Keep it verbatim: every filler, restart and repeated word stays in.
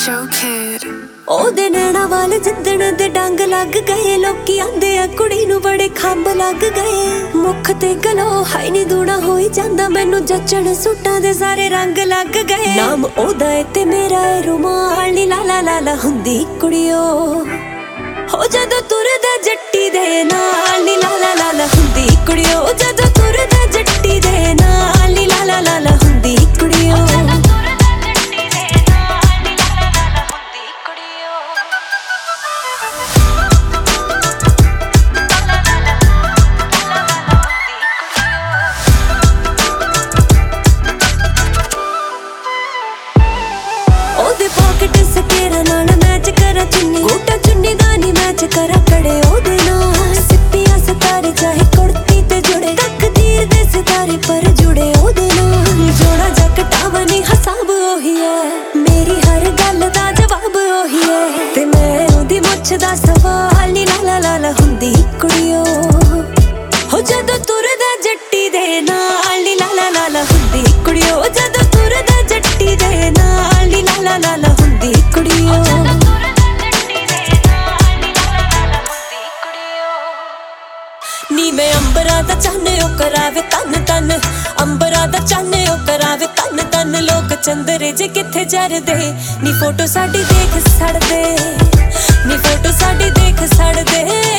Show Kid ਉਹਦੇ ਨੈਣਾ ਵਾਲ ਜਿੱਦਣ ਦੇ ਡੰਗ ਲੱਗ ਗਏ। ਲੋਕੀ ਆਂਦੇ ਆ ਕੁੜੀ ਨੂੰ ਬੜੇ ਖੰਭ ਲੱਗ ਗਏ। ਮੁੱਖ ਤੇ ਗਲੋ ਹਾਈ ਨੀ ਦੂਣਾ ਹੋਈ ਜਾਂਦਾ। ਮੈਨੂੰ ਜੱਚਣ ਸੂਟਾਂ ਦੇ ਸਾਰੇ ਰੰਗ ਲੱਗ ਗਏ। ਨਾਮ ਉਹਦਾ ਏ ਤੇ ਮੇਰਾ ਏ ਰੁਮਾਲ ਨੀ ਲਾਲਾ ਲਾਲਾ ਹੁੰਦੀ ਕੁੜੀਓ। ਹੋ ਜਦੋਂ ਤੁਰਦਾ ਜੱਟੀ ਦੇ ਨਾਲ ਨੀ ਲਾਲਾ ਲਾਲਾ ਹੁੰਦੀ ਕੁੜੀਓ। ਜਦੋਂ ਤੁਰਦਾ ਜੱਟੀ ਦੇ ਨਾਲ ਨੀ ਲਾਲਾ ਲਾਲਾ ਹੁੰਦੀ ਕੁੜੀਓ। ਉਹਦੇ ਪਾਕਟ ਸਕੇਰਾ ਨਾਲ ਮੈਚ ਕਰਾਂ ਚੁੰਨੀ। ਗੋਟਾ ਚੁੰਨੀ ਦਾ ਨੀ ਮੈਚ ਕਰਾਂ ਕੜੇ ਉਹਦੇ ਨਾਲ। ਸਿੱਪੀਆਂ ਸਿਤਾਰੇ ਚਾਹੇ ਕੁੜਤੀ ਤੇ ਜੁੜੇ। ਤਕਦੀਰ ਦੇ ਸਿਤਾਰੇ ਪਰ ਜੁੜੇ ਉਹਦੇ ਨਾਲ। ਜੋੜਾ ਜੱਕਟਾਵਾ ਨੀ ਹਿਸਾਬ ਉਹੀ ਹੈ। ਮੇਰੀ ਹਰ ਗੱਲ ਦਾ ਜਵਾਬ ਉਹੀ ਹੈ। ਤੇ ਮੈਂ ਉਹਦੀ ਮੁੱਛ ਦਾ ਸਵਾਲ ਨੀ ਲਾਲਾ ਲਾਲਾ ਹੁੰਦੀ ਕੁੜੀਓ। ਹੋ ਜਦੋਂ ਤੁਰਦਾ ਜੱਟੀ ਦੇ ਨਾਲ ਨੀ ਲਾਲਾ ਲਾਲਾ ਹੁੰਦੀ ਕੁੜੀਓ। ਜਦੋਂ ਤੁਰਦਾ ਜੱਟੀ ਦੇ ਨਾਲ ਨੀ ਲਾਲਾ ਲਾਲਾ ਹੁੰਦੀ ਕੁੜੀਓ। ਨੀ ਮੈਂ ਅੰਬਰਾਂ ਦਾ ਚਾਨਣੇ ਉਹ ਕਰਾਵੇ ਤਨ ਤਨ। ਅੰਬਰਾਂ ਦਾ ਚਾਨਣੇ ਉਹ ਕਰਾਵੇ ਤਨ ਤਨ। ਲੋਕ ਚੰਦਰੇ ਜੇ ਕਿੱਥੇ ਜਰਦੇ। ਨੀ ਫੋਟੋ ਸਾਡੀ ਦੇਖ ਸੜਦੇ। ਨੀ ਫੋਟੋ ਸਾਡੀ ਦੇਖ ਸੜਦੇ।